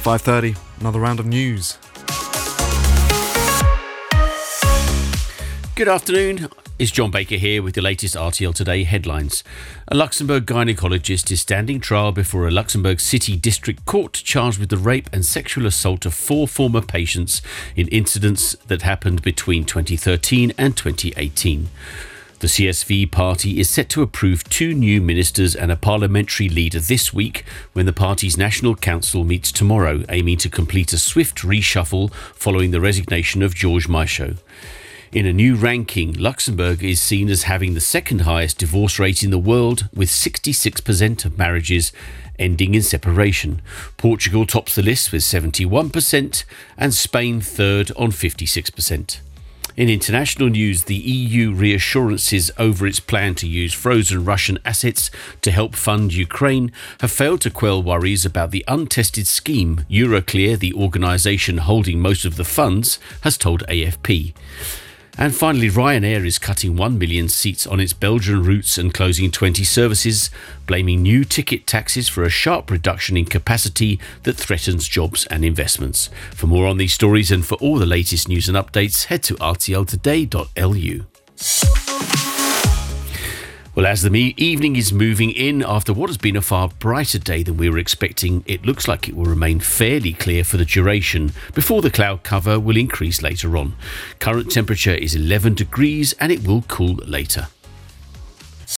5:30, another round of news. Good afternoon, it's John Baker here with the latest RTL Today headlines. A Luxembourg gynaecologist is standing trial before a Luxembourg City District Court charged with the rape and sexual assault of 4 former patients in incidents that happened between 2013 and 2018. The CSV party is set to approve 2 new ministers and a parliamentary leader this week when the party's National Council meets tomorrow, aiming to complete a swift reshuffle following the resignation of Georges Michaud. In a new ranking, Luxembourg is seen as having the second highest divorce rate in the world, with 66% of marriages ending in separation. Portugal tops the list with 71% and Spain third on 56%. In international news, the EU reassurances over its plan to use frozen Russian assets to help fund Ukraine have failed to quell worries about the untested scheme. Euroclear, the organisation holding most of the funds, has told AFP. And finally, Ryanair is cutting 1 million seats on its Belgian routes and closing 20 services, blaming new ticket taxes for a sharp reduction in capacity that threatens jobs and investments. For more on these stories and for all the latest news and updates, head to rtltoday.lu. Well, as the evening is moving in after what has been a far brighter day than we were expecting, it looks like it will remain fairly clear for the duration before the cloud cover will increase later on. Current temperature is 11 degrees and it will cool later.